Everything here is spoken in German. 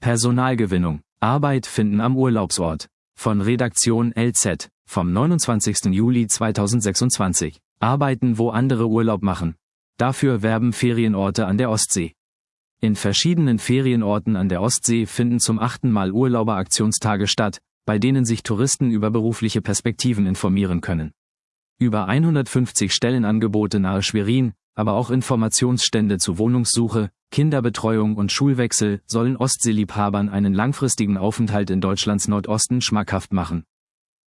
Personalgewinnung. Arbeit finden am Urlaubsort. Von Redaktion LZ, vom 29. Juli 2026. Arbeiten, wo andere Urlaub machen. Dafür werben Ferienorte an der Ostsee. In verschiedenen Ferienorten an der Ostsee finden zum 8. Mal Urlauberaktionstage statt, bei denen sich Touristen über berufliche Perspektiven informieren können. Über 150 Stellenangebote nahe Schwerin, aber auch Informationsstände zu Wohnungssuche, Kinderbetreuung und Schulwechsel sollen Ostseeliebhabern einen langfristigen Aufenthalt in Deutschlands Nordosten schmackhaft machen.